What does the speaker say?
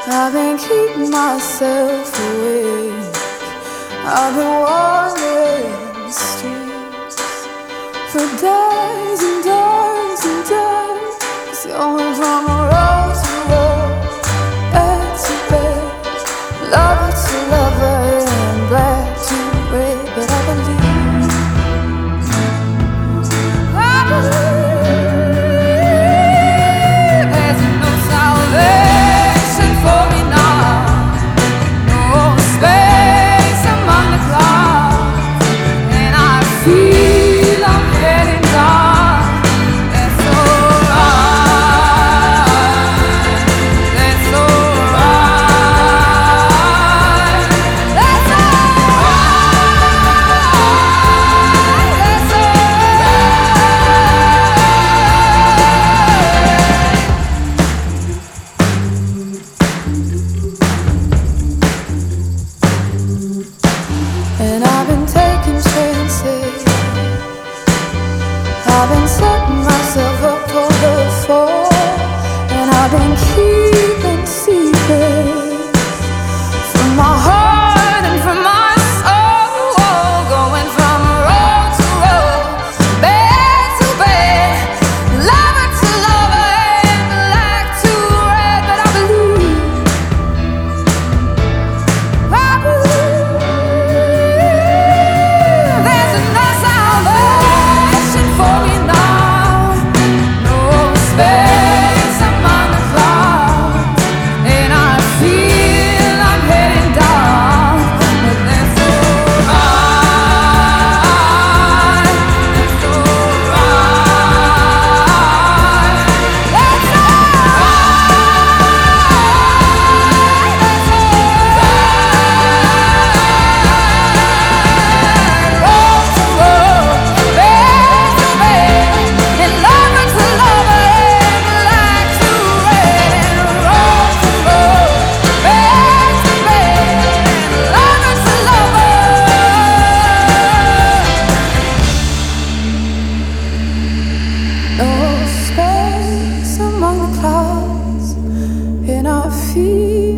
I've been keeping myself awake. I've been wandering the streets for days and days and days, going from road to road, bed to bed, lover to lover, and black to red. But I believe there's no salvation for me now, no space among the clouds, and I feel I'm heading down. That's alright, that's alright, that's alright, that's And I've been taking chances, I've been setting myself up for the fall, and I've been keeping secrets from my heart and from my soul, going from road to road, bed to bed, lover to lover, and black to red. But I believe there's no salvation for me now, no space among the clouds, and I feel I'm heading down. But that's alright, that's alright, that's no space among the clouds, and I feel